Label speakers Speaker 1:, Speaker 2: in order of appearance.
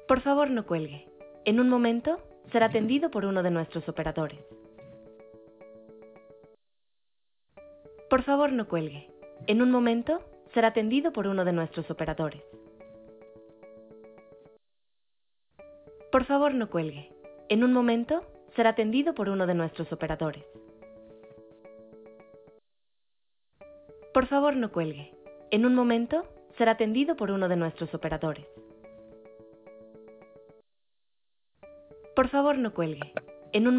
Speaker 1: Por favor, no cuelgue. En un momento será atendido por uno de nuestros operadores. Por favor, no cuelgue. En un momento será atendido por uno de nuestros operadores. Por favor, no cuelgue. En un momento será atendido por uno de nuestros operadores. Por favor, no cuelgue. En un momento será atendido por uno de nuestros operadores. Por favor, no cuelgue. En un